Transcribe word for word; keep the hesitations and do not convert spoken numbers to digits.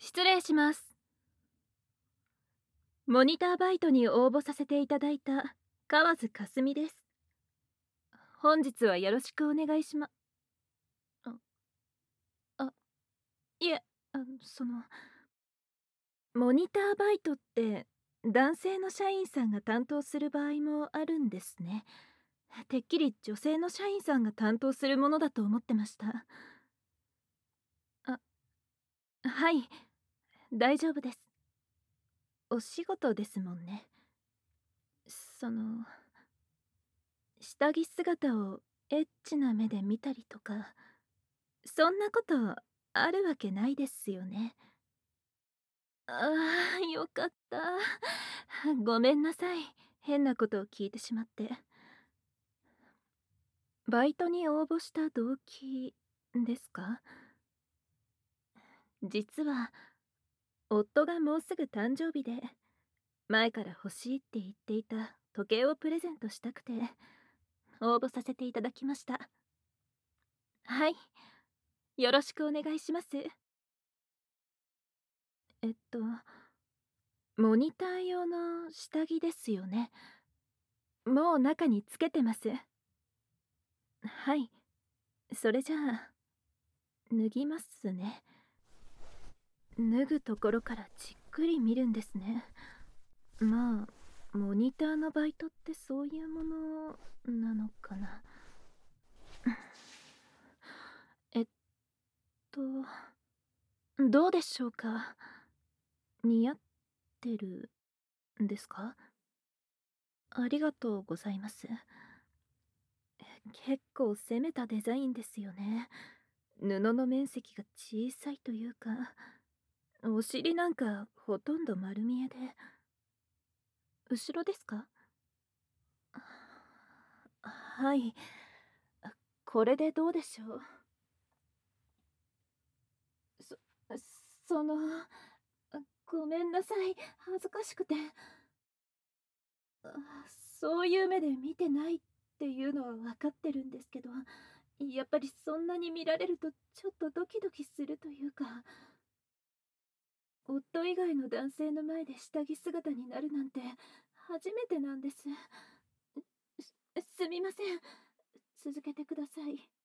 失礼します。モニターバイトに応募させていただいた河津かすみです。本日はよろしくお願いしまあ、あ、いえ、あの、その、モニターバイトって男性の社員さんが担当する場合もあるんですね。てっきり女性の社員さんが担当するものだと思ってました。あ、はい、大丈夫です。お仕事ですもんね。その、下着姿をエッチな目で見たりとか、そんなことあるわけないですよね。ああ、よかった。ごめんなさい。変なことを聞いてしまって。バイトに応募した動機ですか？実は、夫がもうすぐ誕生日で、前から欲しいって言っていた時計をプレゼントしたくて、応募させていただきました。はい。よろしくお願いします。えっと、モニター用の下着ですよね。もう中につけてます。はい。それじゃあ、脱ぎますね。脱ぐところからじっくり見るんですね。まあ、モニターのバイトってそういうものなのかな。えっと、どうでしょうか。似合ってるんですか？ありがとうございます。結構攻めたデザインですよね。布の面積が小さいというか、お尻なんかほとんど丸見えで。後ろですか？はい。これでどうでしょう。そ、その、ごめんなさい。恥ずかしくて。そういう目で見てないっていうのは分かってるんですけど、やっぱりそんなに見られるとちょっとドキドキするというか、夫以外の男性の前で下着姿になるなんて初めてなんです。す、すみません。続けてください。